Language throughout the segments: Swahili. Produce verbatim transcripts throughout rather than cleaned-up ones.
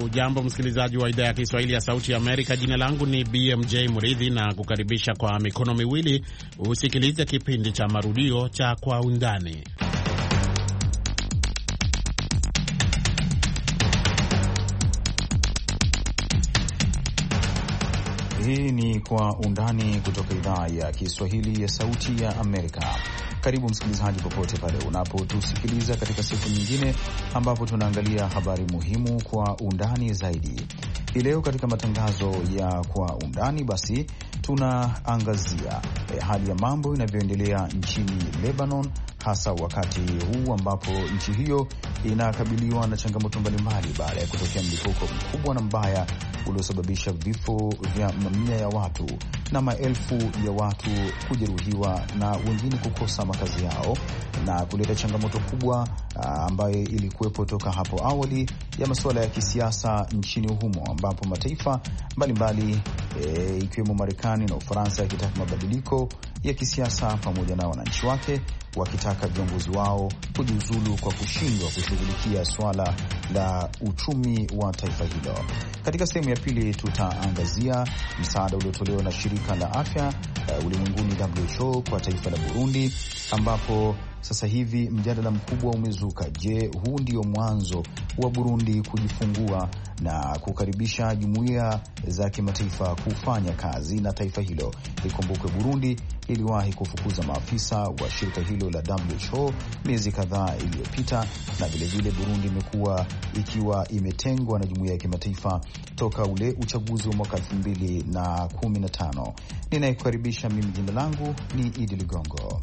Hujambo msikilizaji wa idhaa ya Kiswahili ya Sauti ya Amerika. Jina langu ni B M J Mridhi na kukaribisha kwa mikono miwili usikilize kipindi cha marudio cha Kwa Undani. Hii ni Kwa Undani kutoka idhaa ya Kiswahili ya Sauti ya Amerika. Karibu msikilizaji popote pale unapotusikiliza katika siku nyingine ambapo tunaangalia habari muhimu kwa undani zaidi. Hii leo katika matangazo ya Kwa Undani basi tunaangazia eh, hali ya mambo inavyoendelea nchini Lebanon, hasa wakati huu ambapo nchi hiyo inakabiliwa na changamoto mbalimbali baada ya kutokea mlipuko mkubwa na mbaya uliosababisha vifo vya mamia ya watu na maelfu ya watu kujeruhiwa na wengine kukosa makazi yao, na kuleta changamoto kubwa ambayo ilikuwepo toka hapo awali ya masuala ya kisiasa nchini humo, ambapo mataifa mbalimbali e, ikiwemo Marekani na Ufaransa yakitaka mabadiliko ya kisiasa pamoja na wananchi wake wakitaka viongozi wao kujiuzulu kwa kushindwa kushughulikia swala la uchumi wa taifa hilo. Katika sehemu ya pili tutaangazia msaada uliotolewa na shirika la afya uh, ulimwenguni W H O kwa taifa la Burundi, ambapo sasa hivi mjadala mkubwa umezuka. Je, huu ndio mwanzo wa Burundi kujifungua na kukaribisha jumuiya za kimataifa kufanya kazi na taifa hilo? Ikumbukwe Burundi iliwahi kufukuza maafisa wa shirika hilo la W H O miezi kadhaa iliyopita, na vilevile Burundi imekuwa ikiwa imetengwa na jumuiya ya kimataifa toka ule uchaguzi wa mwaka elfu mbili na kumi na tano. Ninayekukaribisha mimi, jina langu ni Idi Ligongo.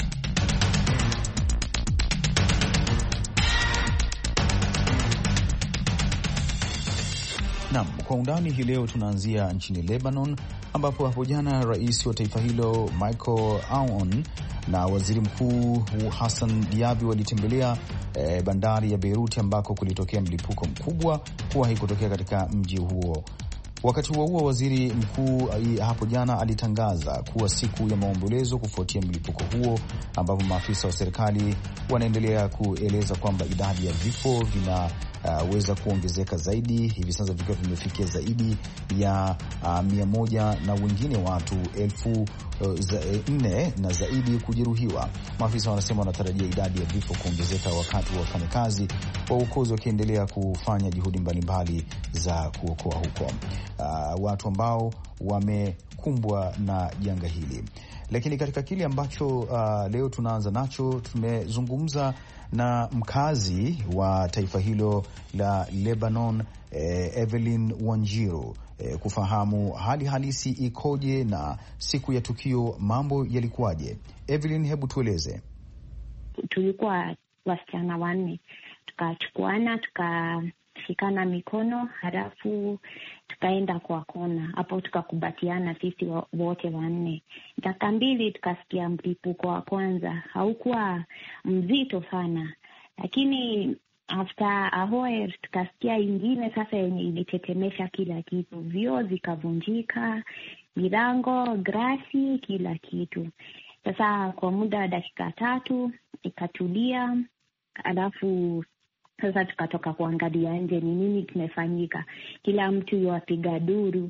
Naam, kwa undani hii leo tunaanzia nchini Lebanon, ambapo hapo jana rais wa taifa hilo Michael Aoun na waziri mkuu Hassan Diaby walitembelea e, bandari ya Beirut ambako kulitokea mlipuko mkubwa kuwahi kutokea katika mji huo. Wakati huo huo, waziri mkuu hapo jana alitangaza kuwa siku ya maombolezo kufuatia mlipuko huo, ambapo maafisa wa serikali wanaendelea kueleza kwamba idadi ya vifo vinaweza uh, kuongezeka zaidi, hivi sasa vikiwa vimefikia zaidi ya uh, mia moja na wengine watu elfu uh, za, nne na zaidi kujeruhiwa. Maafisa wanasema wanatarajia idadi ya vifo kuongezeka wakati wa wafanyakazi wa uokozi wakiendelea kufanya juhudi mbalimbali za kuokoa huko Uh, watu ambao wamekumbwa na janga hili. Lakini katika kile ambacho uh, leo tunaanza nacho, tumezungumza na mkazi wa taifa hilo la Lebanon, eh, Evelyn Wanjiru, eh, kufahamu hali halisi ikoje na siku ya tukio mambo yalikuwaje. Evelyn, hebu tueleze. Tulikuwa wasichana wanne, tukachukuana tuka shikana mikono, halafu tukaenda kwa kona hapo, tukakubatiana sisi wote wanne. Dakika mbili tukasikia mlipuko wa kwanza. Haukuwa mzito sana, lakini after a while tukasikia ingine sasa yenye ilitetemesha kila kitu. Vioo zikavunjika, milango, grasi, kila kitu. Sasa kwa muda wa dakika tatu ikatulia, halafu sasa tukatoka kuangalia nje ni nini kimefanyika. Kila mtu yuapiga duru.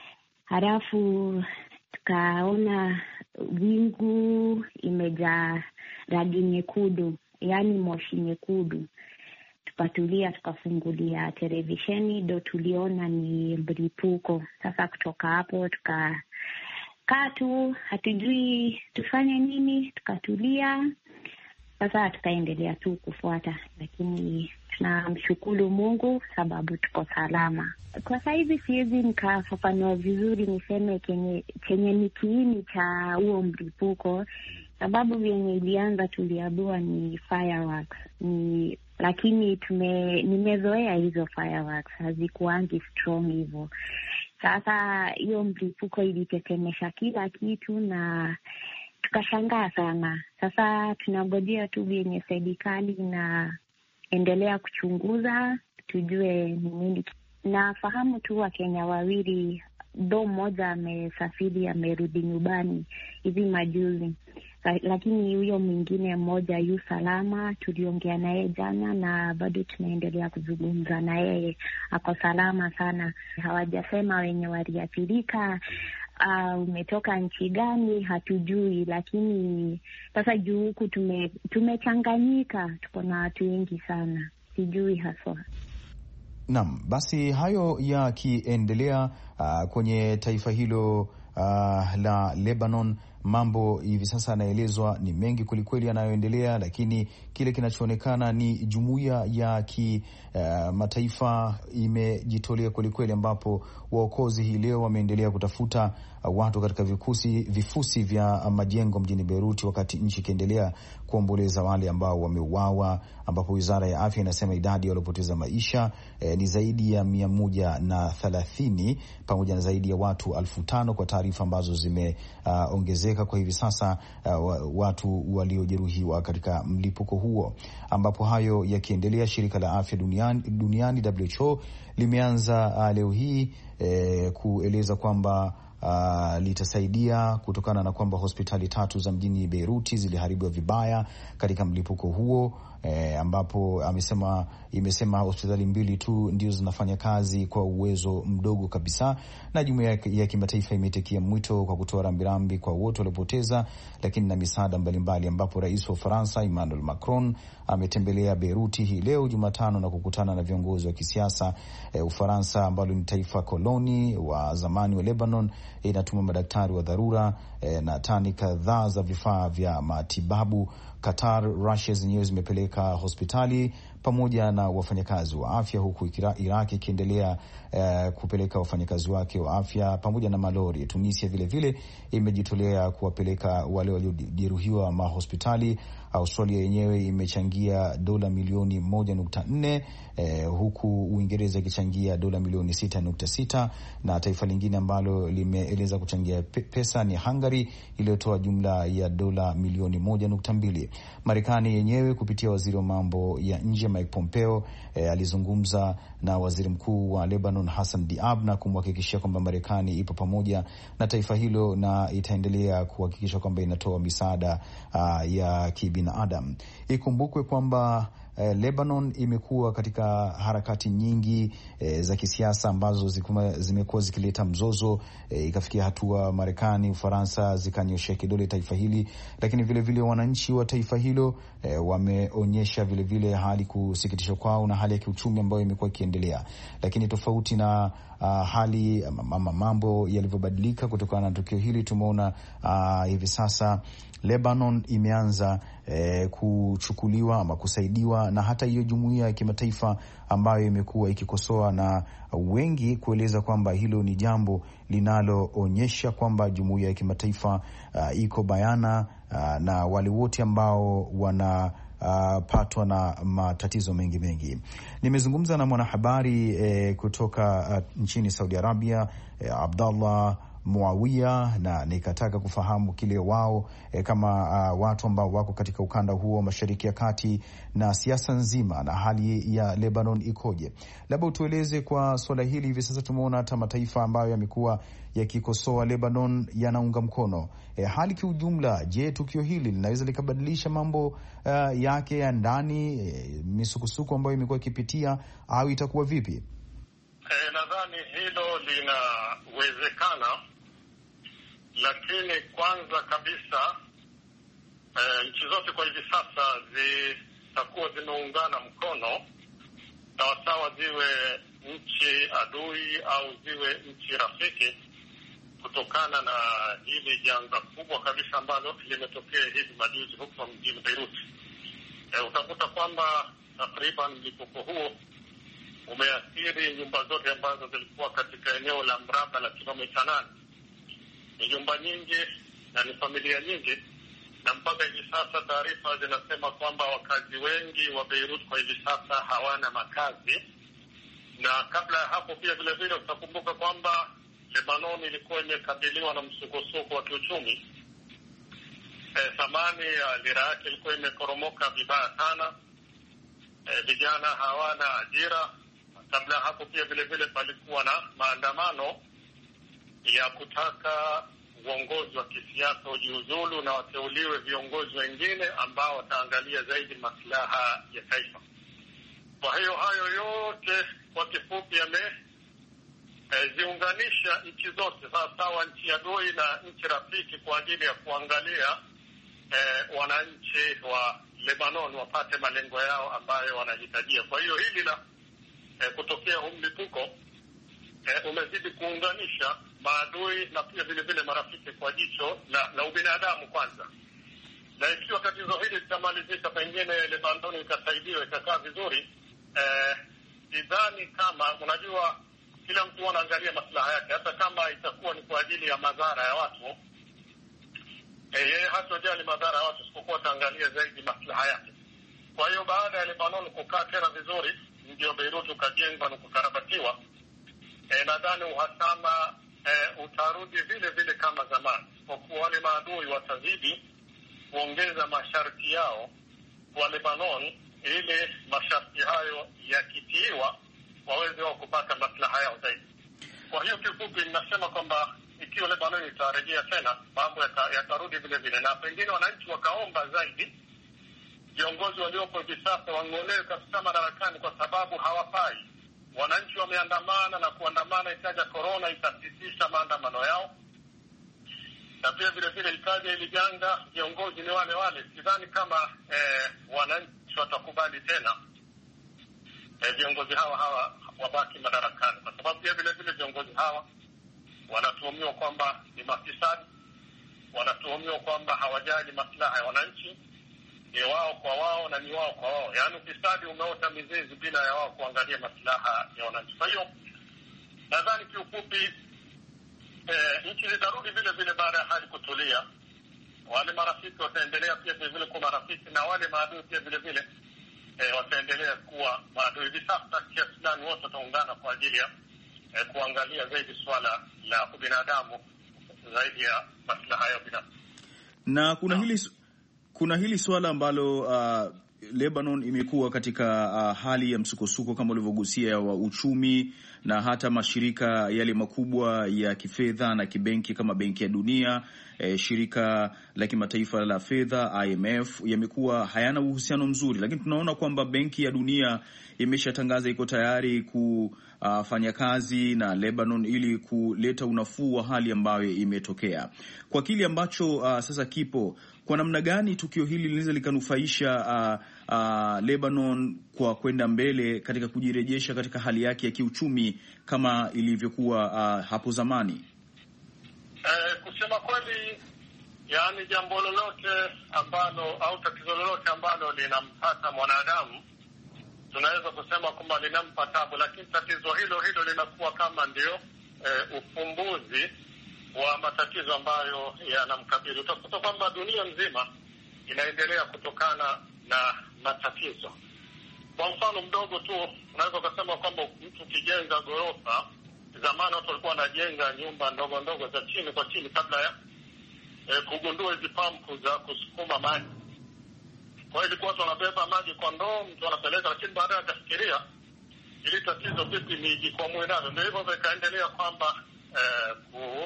Halafu tukaona wingu imejaa rangi nyekundu, yani moshi nyekundu. Tukatulia, tukafungulia televisheni, ndo tuliona ni mlipuko. Sasa kutoka hapo tukakaa tu, hatujui tufanye nini, tukatulia. Sasa tukaendelea tu kufuata, lakini tunamshukuru Mungu sababu tuko salama. Kwa sasa hivi siwezi nikafafanua vizuri niseme kenye chenye ni kiini cha huo mlipuko, sababu vyenye ilianza tuliambiwa ni fireworks. Ni lakini tume nimezoea hizo fireworks, hazikuangi strong hivyo. Sasa hiyo mlipuko ilitetemesha kila kitu na tukashangaa sana. Sasa tunangojea tu vyenye serikali na endelea kuchunguza tujue ni nini. Nafahamu tu Wakenya wawili, do mmoja amesafiri amerudi nyumbani hivi majuzi. lakini huyo mwingine mmoja yu salama. Tuliongea na yeye jana na bado tunaendelea kuzungumza na yeye, ako salama sana. Hawajasema wenye waliathirika Uh, umetoka nchi gani hatujui, lakini sasa juu huku tume tumechanganyika, tuko na watu wengi sana, sijui haswa. Naam, basi hayo yakiendelea uh, kwenye taifa hilo uh, la Lebanon, mambo hivi sasa yanaelezwa ni mengi kwelikweli yanayoendelea, lakini kile kinachoonekana ni jumuiya ya kimataifa uh, imejitolea kwelikweli, ambapo waokozi hii leo wameendelea kutafuta uh, watu katika vikusi, vifusi vya majengo mjini Beirut, wakati nchi ikiendelea kuomboleza wale ambao wameuawa, ambapo wizara ya afya inasema idadi waliopoteza maisha eh, ni zaidi ya mia moja na thelathini pamoja na zaidi ya watu elfu tano kwa taarifa ambazo zimeongezeka uh, kwa hivi sasa uh, watu waliojeruhiwa katika mlipuko huo. Ambapo hayo yakiendelea, shirika la afya duniani, duniani W H O limeanza uh, leo hii eh, kueleza kwamba Uh, litasaidia kutokana na kwamba hospitali tatu za mjini Beiruti ziliharibiwa vibaya katika mlipuko huo. E, ambapo amesema imesema hospitali mbili tu ndio zinafanya kazi kwa uwezo mdogo kabisa, na jumuiya ya kimataifa imetekia mwito kwa kutoa rambirambi kwa wote waliopoteza, lakini na misaada mbalimbali, ambapo rais wa Ufaransa Emmanuel Macron ametembelea Beiruti hii leo Jumatano na kukutana na viongozi wa kisiasa. E, Ufaransa ambalo ni taifa koloni wa zamani wa Lebanon inatuma madaktari wa dharura e, na tani kadhaa za vifaa vya matibabu. Qatar, Russia zenyewe zimepeleka hospitali pamoja na wafanyakazi wa afya, huku Iraq ikiendelea uh, kupeleka wafanyakazi wake wa afya pamoja na malori. Tunisia vile vile imejitolea kuwapeleka wale waliojeruhiwa mahospitali. Australia yenyewe imechangia dola milioni moja nukta nne eh, huku Uingereza ikichangia dola milioni sita nukta sita, na taifa lingine ambalo limeeleza kuchangia pesa ni Hungary iliyotoa jumla ya dola milioni moja nukta mbili. Marekani yenyewe kupitia waziri wa mambo ya nje Mike Pompeo eh, alizungumza na waziri mkuu wa Lebanon Hassan Diab na kumhakikishia kwamba Marekani ipo pamoja na taifa hilo na itaendelea kuhakikisha kwamba inatoa misaada uh, ya kibinadamu. Ikumbukwe kwamba Eh, Lebanon imekuwa katika harakati nyingi eh, za kisiasa ambazo zimekuwa zikileta mzozo, eh, ikafikia hatua Marekani, Ufaransa zikanyoshea kidole taifa hili, lakini vile vile wananchi wa taifa hilo eh, wameonyesha vile vile hali kusikitisha kwao na hali ya kiuchumi ambayo imekuwa ikiendelea. Lakini tofauti na uh, hali mambo yalivyobadilika kutokana na tukio hili, tumeona uh, hivi sasa Lebanon imeanza eh, kuchukuliwa ama kusaidiwa na hata hiyo jumuiya ya kimataifa ambayo imekuwa ikikosoa, na wengi kueleza kwamba hilo ni jambo linaloonyesha kwamba jumuiya ya kimataifa uh, iko bayana uh, na wale wote ambao wana Uh, patwa na matatizo mengi mengi. Nimezungumza na mwanahabari eh, kutoka uh, nchini Saudi Arabia eh, Abdallah Muawiya, na nikataka kufahamu kile wao eh, kama uh, watu ambao wako katika ukanda huo Mashariki ya Kati na siasa nzima na hali ya Lebanon ikoje. Labda utueleze kwa swala hili. Hivi sasa tumeona hata mataifa ambayo yamekuwa yakikosoa Lebanon yanaunga mkono eh, hali kiujumla. Je, tukio hili linaweza likabadilisha mambo uh, yake ya ndani, eh, misukusuku ambayo imekuwa ikipitia, au itakuwa vipi? Eh, nadhani hilo linawezekana, lakini kwanza kabisa eh, nchi zote kwa hivi sasa zitakuwa zimeungana mkono sawasawa, ziwe nchi adui au ziwe nchi rafiki, kutokana na hili janga kubwa kabisa ambalo limetokea hivi majuzi huko mjini Beirut. Eh, utakuta kwamba takriban mlipuko huo umeathiri nyumba zote ambazo zilikuwa katika eneo la mraba la kilomita nane. Ni nyumba nyingi na ni familia nyingi, na mpaka hivi sasa taarifa zinasema kwamba wakazi wengi wa Beirut kwa hivi sasa hawana makazi. Na kabla ya hapo pia vile vile utakumbuka kwamba Lebanon ilikuwa imekabiliwa na msukosuko wa kiuchumi. Eh, thamani ya lira yake ilikuwa imekoromoka vibaya sana. Eh, vijana hawana ajira. Kabla hapo pia vile vile palikuwa na maandamano ya kutaka uongozi wa kisiasa ujiuzulu na wateuliwe viongozi wengine ambao wataangalia zaidi maslaha ya taifa. Kwa hiyo hayo yote kwa kifupi yameziunganisha e, nchi zote sawasawa, nchi adui na nchi rafiki, kwa ajili ya kuangalia e, wananchi wa Lebanon wapate malengo yao ambayo wanahitajia. Kwa hiyo hili la e, kutokea huu mlipuko e, umezidi kuunganisha maadui na pia vile vile marafiki kwa jicho la, la ubinadamu kwanza. Na ikiwa tatizo hili litamalizika, pengine Lebanon ikasaidiwa ikakaa vizuri, eh, idhani kama unajua kila mtu anaangalia maslaha yake, hata kama itakuwa ni kwa ajili ya madhara ya watu, eh, yeye hatojali madhara ya watu isipokuwa ataangalia zaidi maslaha yake. Kwa hiyo baada ya Lebanon kukaa tena vizuri, ndio Beirut ukajengwa na kukarabatiwa, eh, nadhani uhasama eh, utarudi vile vile kama zamani, kwa kuwa wale maadui watazidi kuongeza masharti yao kwa Lebanon, ili masharti hayo yakitiiwa waweze wao kupata maslaha yao zaidi. Kwa hiyo kifupi ninasema kwamba ikiwa Lebanon itarejea tena, mambo yatarudi vile vile, na pengine wananchi wakaomba zaidi viongozi waliopo hivi sasa wang'olewe kabisa madarakani, kwa sababu hawafai. Wananchi wameandamana na kuandamana, ikaja corona ikasitisha maandamano yao, na pia vile vile ikaja ili janga, viongozi ni wale wale. Sidhani kama eh, wananchi watakubali tena eh, viongozi hawa hawa wabaki madarakani, kwa sababu pia vile vile viongozi hawa wanatuhumiwa kwamba ni mafisadi, wanatuhumiwa kwamba hawajali maslaha ya wananchi, ni wao kwa wao na ni wao kwa wao. Yaani ufisadi umeota mizizi bila ya wao kuangalia maslaha ya wananchi. Kwa hiyo nadhani kiufupi eh, nchi zitarudi vile vile baada ya hali kutulia. Wale marafiki wataendelea pia vile vile kuwa marafiki, na wale maadui pia vile vile eh, wataendelea kuwa maadui. Hivi sasa kiasi fulani wote wataungana kwa ajili ya eh, kuangalia zaidi swala la ubinadamu zaidi ya maslaha yao binafsi. Na kuna hili kuna hili swala ambalo uh, Lebanon imekuwa katika uh, hali ya msukosuko kama ulivyogusia wa uchumi, na hata mashirika yale makubwa ya kifedha na kibenki kama Benki ya Dunia, eh, shirika la kimataifa la fedha I M F yamekuwa hayana uhusiano mzuri, lakini tunaona kwamba Benki ya Dunia imeshatangaza iko tayari kufanya kazi na Lebanon ili kuleta unafuu wa hali ambayo imetokea. Kwa kile ambacho uh, sasa kipo, kwa namna gani tukio hili linaweza likanufaisha uh, uh, Lebanon kwa kwenda mbele katika kujirejesha katika hali yake ya kiuchumi kama ilivyokuwa uh, hapo zamani? Eh, kusema kweli, yani jambo lolote ambalo au tatizo lolote ambalo linampata mwanadamu tunaweza kusema kwamba linampa tabu, lakini tatizo hilo hilo linakuwa kama ndio eh, ufumbuzi wa matatizo ambayo yanamkabili. Utakuta kwamba dunia nzima inaendelea kutokana na matatizo. Kwa mfano mdogo tu, unaweza kusema kwamba mtu ukijenga ghorofa, zamani watu walikuwa wanajenga nyumba ndogo ndogo za chini kwa chini kabla ya eh, kugundua hizi pampu za kusukuma maji. Kwa hiyo ilikuwa watu wanabeba maji kwa ndoo, mtu anapeleka, lakini baadaye akafikiria ili tatizo vipi nijikwamue nalo. Ndio hivyo vikaendelea kwamba eh,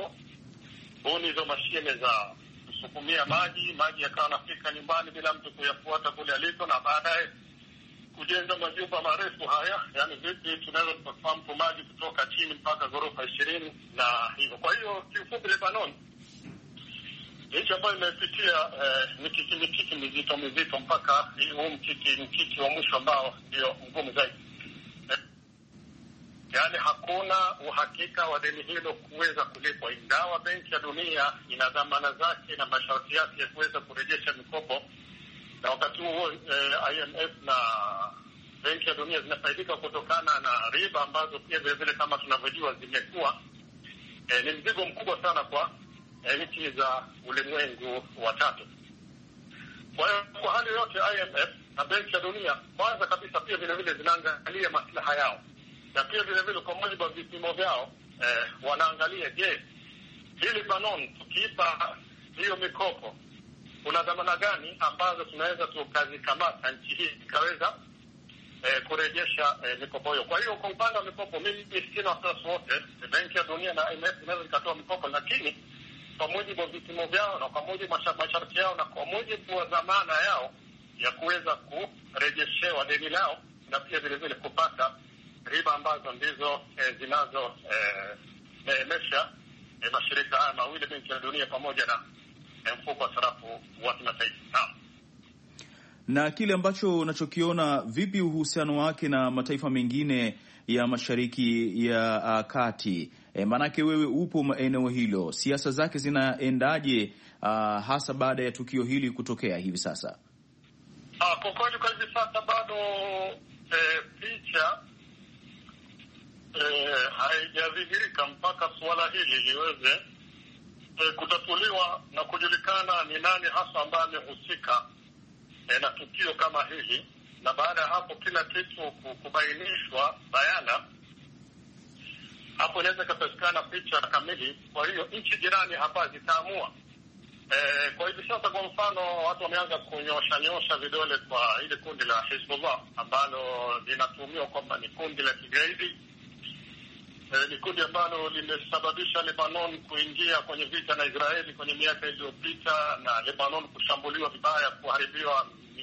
kubuni hizo mashine za kusukumia maji, maji yakawa yanafika nyumbani bila mtu kuyafuata kule aliko, na baadaye kujenga majumba marefu haya, yani vipi tunaweza kupampu maji kutoka chini mpaka ghorofa ishirini na hivyo. Kwa hiyo kiufupi Lebanon nchi ambayo imepitia eh, mikiki mikiki mizito mizito mpaka huu mkiki mkiki wa mwisho ambao ndio mgumu zaidi. Eh, yaani hakuna uhakika wa deni hilo kuweza kulipwa, ingawa Benki ya Dunia ina dhamana zake na masharti yake ya kuweza kurejesha mikopo, na wakati huo eh, I M F na Benki ya Dunia zinafaidika kutokana na riba ambazo pia vile vile kama tunavyojua zimekuwa eh, ni mzigo mkubwa sana kwa eh, nchi za ulimwengu wa tatu. Kwa hiyo kwa hali yote I M F na Benki ya Dunia kwanza kabisa pia vile vile zinaangalia maslaha yao, na pia vile vile kwa mujibu wa vipimo vyao eh, wanaangalia je, hili Lebanon tukiipa hiyo mikopo kuna dhamana gani ambazo tunaweza tukazikamata nchi hii ikaweza eh, kurejesha eh, mikopo hiyo. Kwa hiyo kwa upande wa mikopo mimi sina wasiwasi wote, Benki ya Dunia na I M F zinaweza zikatoa mikopo, lakini kwa mujibu wa vipimo vyao na kwa mujibu wa masharti yao na kwa mujibu wa dhamana yao ya kuweza kurejeshewa deni lao na pia vile vile kupata riba ambazo ndizo eh, zinazo eh, neemesha eh, mashirika haya mawili, Benki ya Dunia pamoja na eh, mfuko wa sarafu wa kimataifa. Na kile ambacho unachokiona, vipi uhusiano wake na mataifa mengine ya Mashariki ya uh, Kati? E, maanake wewe upo eneo hilo, siasa zake zinaendaje uh, hasa baada ya tukio hili kutokea hivi sasa? Ah, kwa kweli kwa hivi sasa bado eh, picha eh, haijadhihirika mpaka suala hili liweze eh, kutatuliwa na kujulikana ni nani hasa ambaye amehusika eh, na tukio kama hili, na baada ya hapo kila kitu kubainishwa bayana, hapo inaweza kupatikana picha kamili. Kwa hiyo nchi jirani hapa zitaamua. E, kwa hivi sasa kwa mfano watu wameanza kunyosha nyosha vidole kwa ile kundi la Hezbollah ambalo linatuhumiwa kwamba ni kundi la kigaidi. E, ni kundi ambalo limesababisha Lebanon kuingia kwenye vita na Israeli kwenye miaka iliyopita, na Lebanon kushambuliwa vibaya, kuharibiwa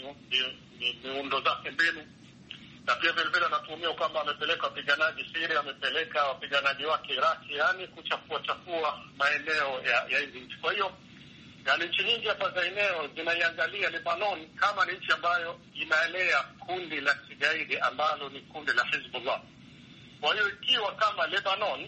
miundo zake mbinu, na pia vile vile anatuhumiwa kwamba amepeleka wapiganaji Syria, amepeleka wapiganaji wake Iraki, yani kuchafua chafua maeneo ya, ya hizi nchi. Kwa hiyo yani nchi nyingi hapa za eneo zinaiangalia Lebanon kama ni nchi ambayo inaelea kundi la kigaidi ambalo ni kundi la Hezbollah. Kwa hiyo ikiwa kama Lebanon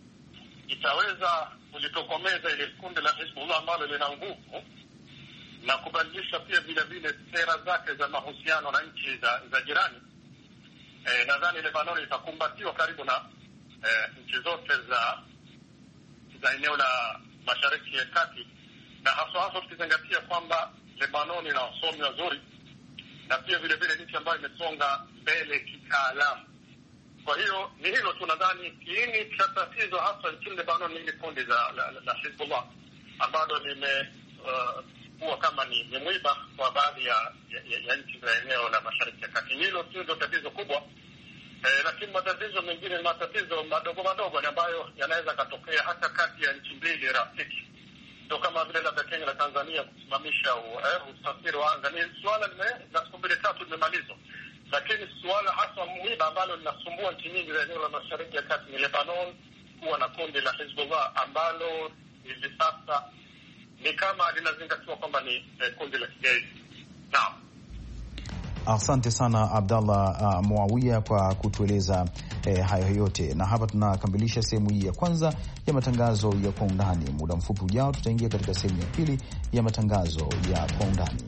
itaweza kulitokomeza ile kundi la Hezbollah ambalo lina nguvu na kubadilisha pia vile vile sera zake za mahusiano na nchi za, za jirani, e, nadhani Lebanon itakumbatiwa karibu na e, nchi zote za za eneo la Mashariki ya Kati, na hasa hasa tukizingatia kwamba Lebanon ina wasomi wazuri na pia vile vile nchi ambayo imesonga mbele kitaalamu. Kwa hiyo ni hilo tu, nadhani kiini cha tatizo hasa nchini Lebanon ni kundi la, la, la Hezbollah ambalo lime uh, kuwa kama ni, ni mwiba kwa baadhi ya, ya, ya nchi za eneo la Mashariki ya Kati. Hilo tu ndio tatizo kubwa, eh, lakini matatizo mengine ni matatizo madogo madogo ambayo yanaweza katokea hata kati ya nchi mbili rafiki. Ndio kama vile labda Kenya na Tanzania kusimamisha eh, usafiri wa anga. Ni suala la siku mbili tatu limemalizwa, lakini suala hasa mwiba ambalo linasumbua nchi nyingi za eneo la Mashariki ya Kati ni Lebanon kuwa na kundi la Hezbollah ambalo hivi sasa ni kama linazingatiwa kwamba ni eh, kundi la kigaidi. Naam. Asante sana Abdallah uh, Muawia kwa kutueleza eh, hayo yote, na hapa tunakamilisha sehemu hii ya kwanza ya matangazo ya Kwa Undani. Muda mfupi ujao tutaingia katika sehemu ya pili ya matangazo ya Kwa Undani.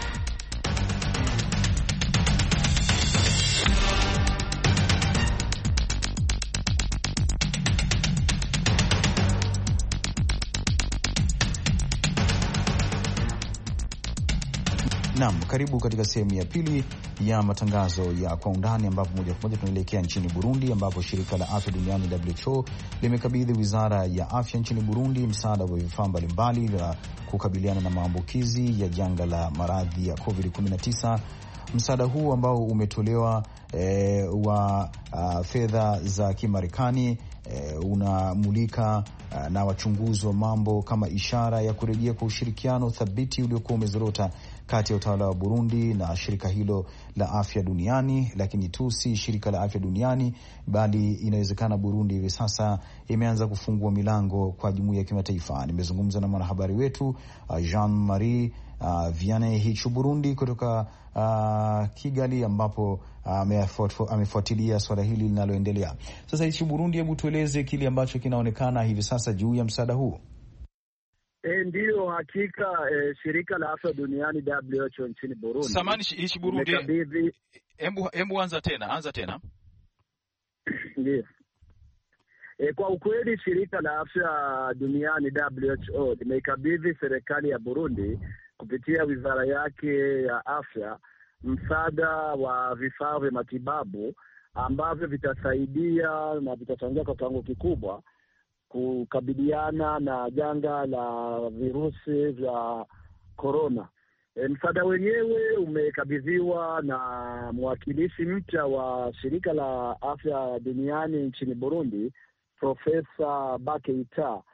Naam, karibu katika sehemu ya pili ya matangazo ya Kwa Undani, ambapo moja kwa moja tunaelekea nchini Burundi, ambapo shirika la afya duniani W H O limekabidhi wizara ya afya nchini Burundi msaada wa vifaa mbalimbali vya kukabiliana na maambukizi ya janga la maradhi ya covid kumi na tisa. Msaada huu ambao umetolewa e, wa uh, fedha za Kimarekani e, unamulika uh, na wachunguzi wa mambo kama ishara ya kurejea kwa ushirikiano thabiti uliokuwa umezorota kati ya utawala wa Burundi na shirika hilo la afya duniani. Lakini tu si shirika la afya duniani, bali inawezekana Burundi hivi sasa imeanza kufungua milango kwa jumuiya ya kimataifa. Nimezungumza na mwanahabari wetu uh, Jean-Marie uh, Vianney Hichu Burundi kutoka uh, Kigali, ambapo uh, amefuatilia swala hili linaloendelea sasa. Hichu Burundi, hebu tueleze kile ambacho kinaonekana hivi sasa juu ya msaada huu. E, ndiyo hakika e, shirika la afya duniani W H O nchini Burundi. Samani hichi Burundi. Hebu hebu anza tena, anza tena. Ndiyo. E, kwa ukweli shirika la afya duniani W H O limeikabidhi serikali ya Burundi kupitia wizara yake ya afya msaada wa vifaa vya matibabu ambavyo vitasaidia na vitachangia kwa kiwango kikubwa kukabiliana na janga la virusi vya corona. E, msaada wenyewe umekabidhiwa na mwakilishi mpya wa shirika la afya duniani nchini Burundi, Profesa Bakeita,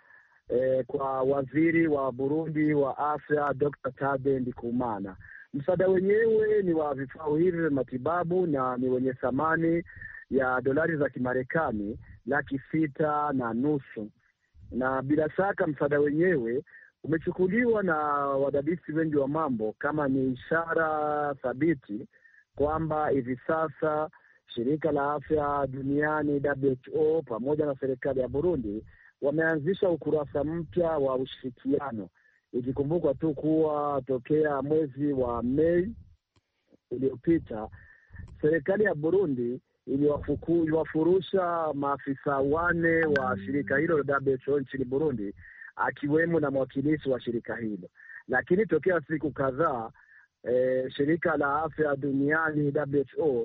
eh, kwa waziri wa Burundi wa afya Doctor Tade Ndikumana. Msaada wenyewe ni wa vifaa hivi vya matibabu na ni wenye thamani ya dolari za Kimarekani laki sita na nusu, na bila shaka msaada wenyewe umechukuliwa na wadadisi wengi wa mambo kama ni ishara thabiti kwamba hivi sasa shirika la afya duniani W H O pamoja na serikali ya Burundi wameanzisha ukurasa mpya wa ushirikiano, ikikumbukwa tu kuwa tokea mwezi wa Mei uliopita serikali ya Burundi iliwafurusha maafisa wane wa shirika hilo la W H O nchini Burundi, akiwemo na mwakilishi wa shirika hilo. Lakini tokea siku kadhaa e, shirika la afya duniani W H O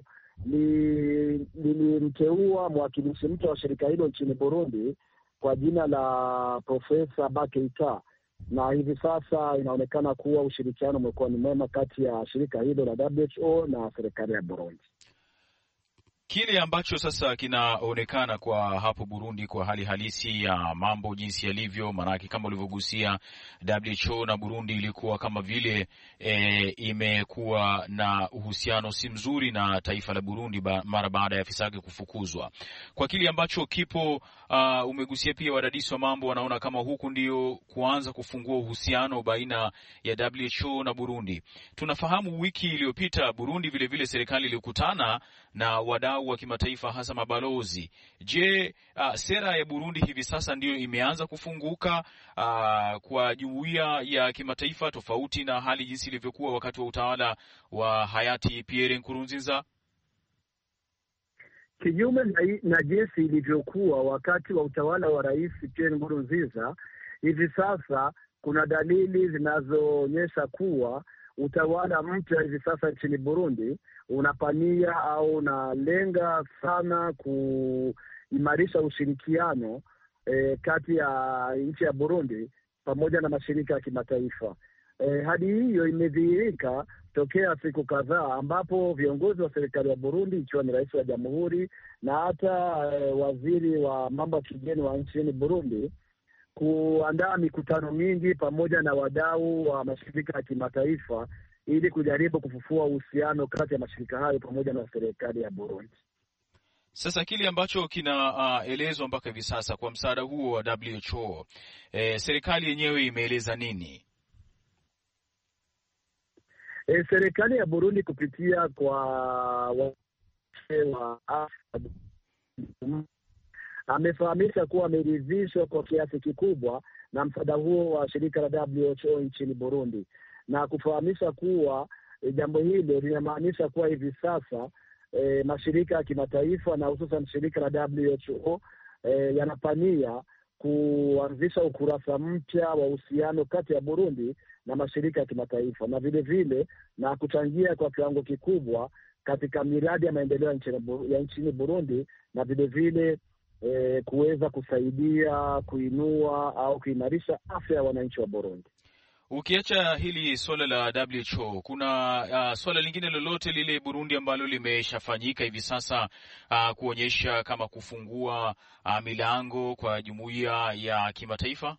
lilimteua li, mwakilishi mpya wa shirika hilo nchini Burundi kwa jina la Profesa Bakeita, na hivi sasa inaonekana kuwa ushirikiano umekuwa ni mwema kati ya shirika hilo la W H O na serikali ya Burundi. Kile ambacho sasa kinaonekana kwa hapo Burundi kwa hali halisi ya mambo jinsi yalivyo, maanake kama ulivyogusia W H O na Burundi ilikuwa kama vile e, imekuwa na uhusiano si mzuri na taifa la Burundi ba, mara baada ya afisa wake kufukuzwa. Kwa kile ambacho kipo uh, umegusia pia wadadisi wa mambo wanaona kama huku ndio kuanza kufungua uhusiano baina ya W H O na Burundi. Tunafahamu wiki iliyopita Burundi vile vile serikali ilikutana na wadau wa kimataifa hasa mabalozi. Je, uh, sera ya Burundi hivi sasa ndiyo imeanza kufunguka uh, kwa jumuiya ya kimataifa tofauti na hali jinsi ilivyokuwa wakati wa utawala wa hayati Pierre Nkurunziza? Kinyume na, na jinsi ilivyokuwa wakati wa utawala wa Rais Pierre Nkurunziza, hivi sasa kuna dalili zinazoonyesha kuwa utawala mpya hivi sasa nchini Burundi unapania au unalenga sana kuimarisha ushirikiano e, kati ya nchi ya Burundi pamoja na mashirika ya kimataifa. E, hadi hiyo imedhihirika tokea siku kadhaa ambapo viongozi wa serikali ya Burundi ikiwa ni rais wa jamhuri na hata e, waziri wa mambo ya kigeni wa nchini Burundi kuandaa mikutano mingi pamoja na wadau wa mashirika ya kimataifa ili kujaribu kufufua uhusiano kati ya mashirika hayo pamoja na serikali ya Burundi. Sasa kile ambacho kinaelezwa uh, mpaka hivi sasa kwa msaada huo wa W H O, eh, serikali yenyewe imeeleza nini? E, serikali ya Burundi kupitia kwa wa afya amefahamisha kuwa ameridhishwa kwa kiasi kikubwa na msaada huo wa shirika la W H O nchini Burundi, na kufahamisha kuwa e, jambo hilo linamaanisha kuwa hivi sasa e, mashirika ya kimataifa na hususan shirika la W H O e, yanapania kuanzisha ukurasa mpya wa uhusiano kati ya Burundi na mashirika ya kimataifa, na vile vile na kuchangia kwa kiwango kikubwa katika miradi ya maendeleo ya nchini Burundi, na vile vile E, kuweza kusaidia kuinua au kuimarisha afya ya wananchi wa Burundi. Ukiacha hili swala la W H O, kuna uh, swala lingine lolote lile Burundi ambalo limeshafanyika hivi sasa uh, kuonyesha kama kufungua uh, milango kwa jumuiya ya kimataifa?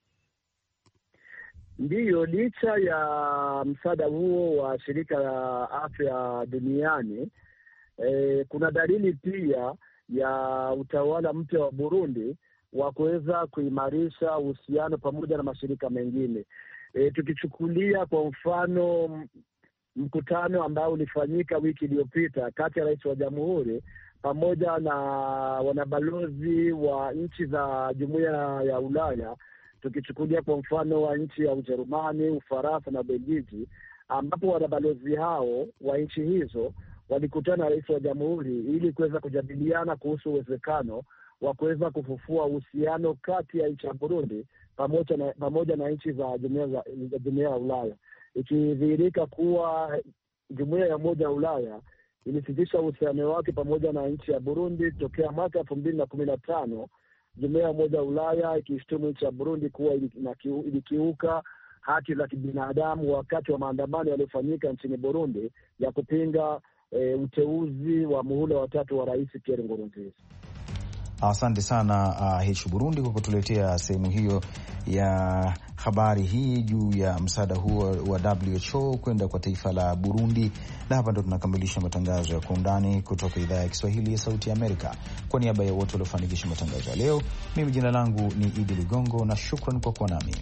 Ndiyo, licha ya msaada huo wa shirika la afya duniani, e, kuna dalili pia ya utawala mpya wa Burundi wa kuweza kuimarisha uhusiano pamoja na mashirika mengine. E, tukichukulia kwa mfano mkutano ambao ulifanyika wiki iliyopita kati ya rais wa jamhuri pamoja na wanabalozi wa nchi za jumuiya ya Ulaya, tukichukulia kwa mfano wa nchi ya Ujerumani, Ufaransa na Belgiji, ambapo wanabalozi hao wa nchi hizo walikutana na rais wa jamhuri ili kuweza kujadiliana kuhusu uwezekano wa kuweza kufufua uhusiano kati ya nchi ya Burundi pamoja na pamoja na nchi za jumuiya ya Ulaya, ikidhihirika kuwa jumuiya ya Umoja wa Ulaya ilisitisha uhusiano wake pamoja na nchi ya Burundi tokea mwaka elfu mbili na kumi na tano, jumuiya ya Umoja wa Ulaya ikishtumu nchi ya Burundi kuwa ilikiuka haki za kibinadamu wakati wa maandamano yaliyofanyika nchini Burundi ya kupinga E, uteuzi wa muhula wa tatu wa Rais Pierre Nkurunziza. Asante sana uh, H Burundi kwa kutuletea sehemu hiyo ya habari hii juu ya msaada huo wa W H O kwenda kwa taifa la Burundi. Na hapa ndo tunakamilisha matangazo ya Kwa Undani kutoka idhaa ya Kiswahili ya Sauti ya Amerika. Kwa niaba ya wote waliofanikisha matangazo ya leo, mimi jina langu ni Idi Ligongo na shukran kwa kuwa nami.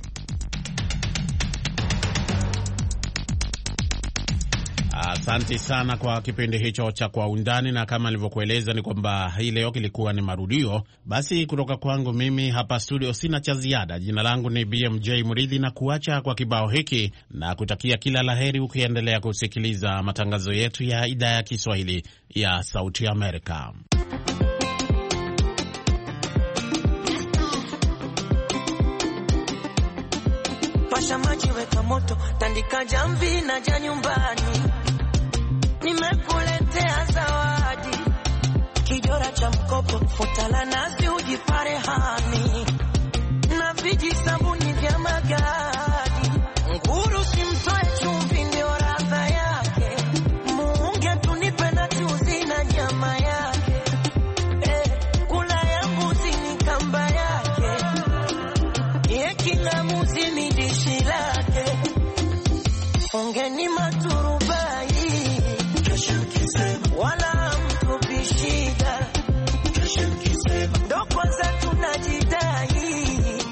Asante sana kwa kipindi hicho cha Kwa Undani, na kama nilivyokueleza ni kwamba hii leo kilikuwa ni marudio. Basi kutoka kwangu mimi hapa studio sina cha ziada. Jina langu ni B M J Muridhi, na kuacha kwa kibao hiki na kutakia kila laheri ukiendelea kusikiliza matangazo yetu ya idhaa ya Kiswahili ya Sauti Amerika. Pasha maji, weka moto, tandika jamvi na ja nyumbani. Nimekuletea zawadi, kijora cha mkopo, futa la nazi ujipare hani, na viji sabuni vya magadi. Nguru simtoe chumvi ndio radha yake, muunge tunipe na chuzi na nyama yake. Eh, kula ya mbuzi ni kamba yake, ye kila muzi ni dishi lake. Ongeni maturubai, wala mtu bishida, ndo kwanza tunajidai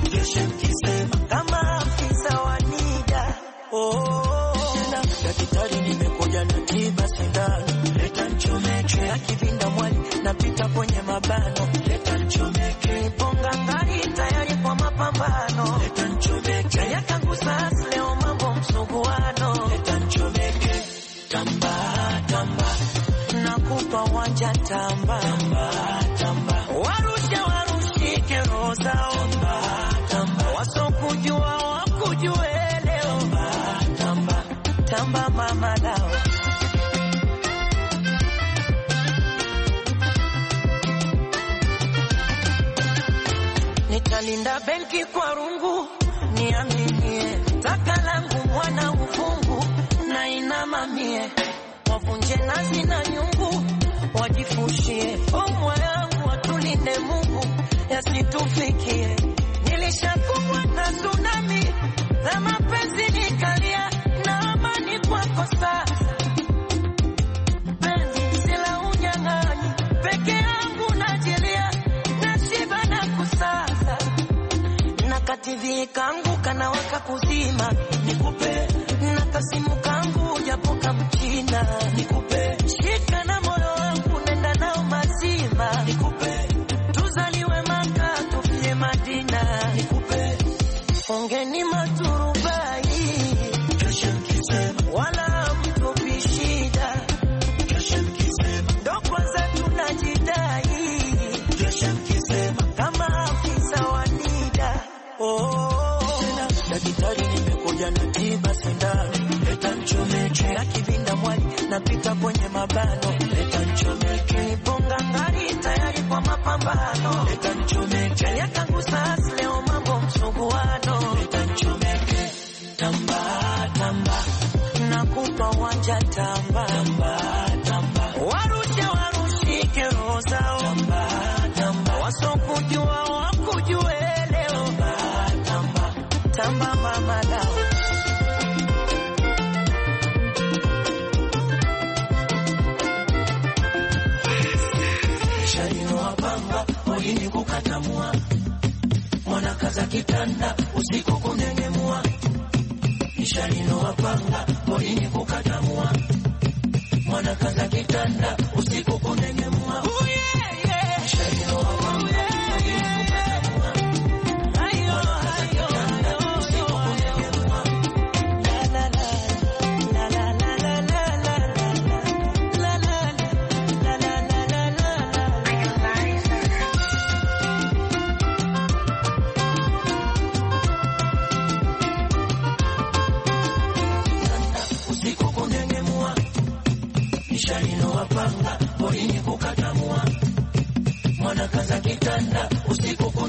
kama afisa wa NIDA. Oh, na daktari nimekuja na tiba sindano, leta nchomeke ya kivinda mwali, napita kwenye mabano, leta nchomeke. Niponga ngari tayari kwa mapambano, leta nchomeke. Ya kangu sasa leo mambo msuguano, leta nchomeke. Tamba tamba nakupa wanja tamba tamba tamba, warusha warushike roza tamba tamba, wasokujua wakujue leo tamba tamba tamba mama lao. Nitalinda benki kwa rungu, niaminie taka langu mwana ufungu na inamamie, wavunje nazi na nyungu, wajifushie omwa yangu, watulinde Mungu yasitufikie. Nilishakumbwa na tsunami na mapenzi nikalia, na amani kwako sasa. Penzi sila unyang'anyi, peke yangu najilia, nashiba na kusasa. Na kativi kangu kana waka kuzima, nikupe na kasimu kangu japo kamchina, nikupe shika na moyo wangu nenda nao mazima, nikupe tuzaliwe Maka tufie Madina, nikupe ongeni maturubai, wala mtu bishida, ndo kwanza tunajidai kama afisa wa NIDA. Oh, daktari nimekuja na tiba sindano, leta nchomeke ya kivinda mwali, napita kwenye mabano, leta nchomeke. Niponga ngari tayari kwa mapambano, leta nchomeke. Ya kangu sasa leo mambo msuguano, leta nchomeke. Tamba tamba nakupa wanja tamba tamba tamba, warusha warushike roza tamba tamba, wasokujua wakujue leo tamba tamba tamba mama lao. Shalino wapanga wajini kukatamua, mwana kaza kitanda usiku kunengemua. Shalino wapanga wajini kukatamua, mwana kaza kitanda usiku kunengemua. Shalino wapanga wajini kukatamua, mwana kaza kitanda usiku kunengemua. La la la la la la la la la la la la la la. Usiku kunengemua, nishalino wapanga porini kukatamua, mwana kaza kitanda usiku kunengemua.